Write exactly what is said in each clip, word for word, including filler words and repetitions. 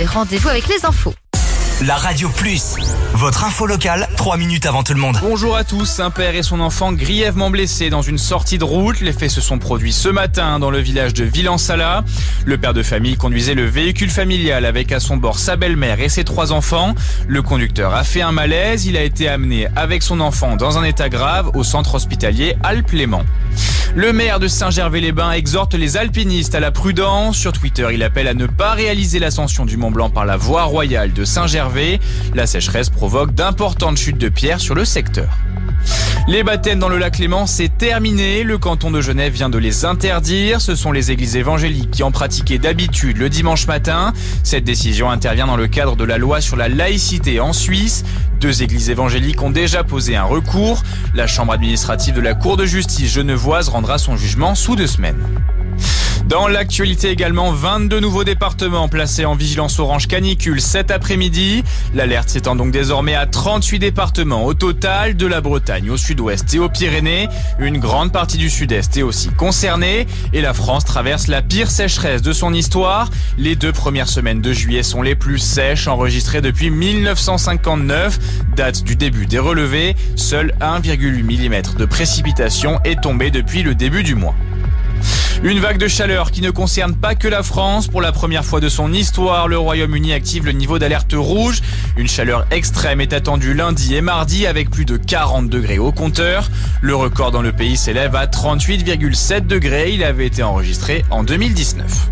Allez, rendez-vous avec les infos. La Radio Plus, votre info locale, trois minutes avant tout le monde. Bonjour à tous, un père et son enfant grièvement blessés dans une sortie de route. Les faits se sont produits ce matin dans le village de Villan-Sala. Le père de famille conduisait le véhicule familial avec à son bord sa belle-mère et ses trois enfants. Le conducteur a fait un malaise, il a été amené avec son enfant dans un état grave au centre hospitalier Alpes-Léman. Le maire de Saint-Gervais-les-Bains exhorte les alpinistes à la prudence. Sur Twitter, il appelle à ne pas réaliser l'ascension du Mont Blanc par la voie royale de Saint-Gervais. La sécheresse provoque d'importantes chutes de pierres sur le secteur. Les baptêmes dans le lac Léman, c'est terminé. Le canton de Genève vient de les interdire. Ce sont les églises évangéliques qui en pratiquaient d'habitude le dimanche matin. Cette décision intervient dans le cadre de la loi sur la laïcité en Suisse. Deux églises évangéliques ont déjà posé un recours. La chambre administrative de la Cour de justice genevoise rendra son jugement sous deux semaines. Dans l'actualité également, vingt-deux nouveaux départements placés en vigilance orange canicule cet après-midi. L'alerte s'étend donc désormais à trente-huit départements au total, de la Bretagne au sud-ouest et aux Pyrénées. Une grande partie du sud-est est aussi concernée et la France traverse la pire sécheresse de son histoire. Les deux premières semaines de juillet sont les plus sèches enregistrées depuis mille neuf cent cinquante-neuf, date du début des relevés. Seul un virgule huit millimètres de précipitation est tombé depuis le début du mois. Une vague de chaleur qui ne concerne pas que la France. Pour la première fois de son histoire, le Royaume-Uni active le niveau d'alerte rouge. Une chaleur extrême est attendue lundi et mardi avec plus de quarante degrés au compteur. Le record dans le pays s'élève à trente-huit virgule sept degrés. Il avait été enregistré en deux mille dix-neuf.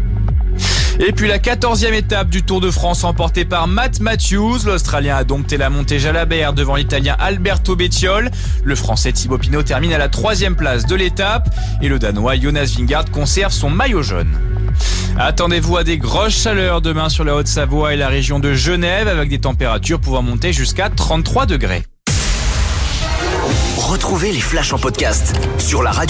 Et puis la quatorzième étape du Tour de France remportée par Matt Matthews. L'Australien a dompté la montée Jalabert devant l'Italien Alberto Bettiol. Le Français Thibaut Pinot termine à la troisième place de l'étape. Et le Danois Jonas Vingegaard conserve son maillot jaune. Attendez-vous à des grosses chaleurs demain sur la Haute-Savoie et la région de Genève avec des températures pouvant monter jusqu'à trente-trois degrés. Retrouvez les flashs en podcast sur la radio.